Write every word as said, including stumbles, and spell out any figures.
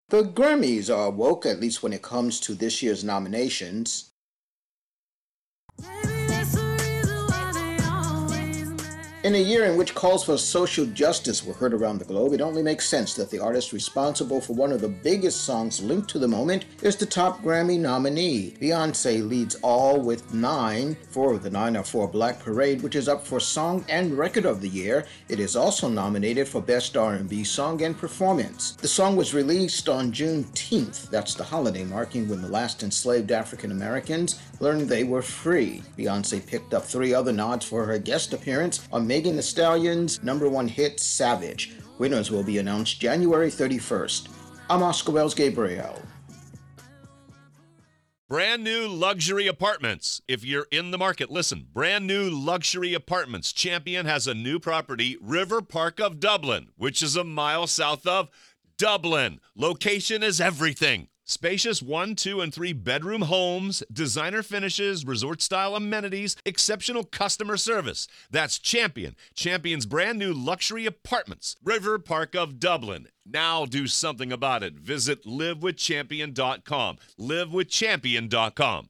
The Grammys are woke, at least when it comes to this year's nominations. In a year in which calls for social justice were heard around the globe, it only makes sense that the artist responsible for one of the biggest songs linked to the moment is the top Grammy nominee. Beyoncé leads all with nine. Four of the nine are for Black Parade, which is up for Song and Record of the Year. It is also nominated for Best R and B Song and Performance. The song was released on Juneteenth. That's the holiday marking when the last enslaved African Americans learned they were free. Beyoncé picked up three other nods for her guest appearance on Megan Thee Stallion's number one hit, Savage. Winners will be announced January thirty-first. I'm Oscar Wells Gabriel. Brand new luxury apartments. If you're in the market, listen. Brand new luxury apartments. Champion has a new property, River Park of Dublin, which is a mile south of Dublin. Location is everything. Spacious one, two, and three bedroom homes, designer finishes, resort-style amenities, exceptional customer service. That's Champion. Champion's brand new luxury apartments. River Park of Dublin. Now do something about it. Visit live with champion dot com. live with champion dot com.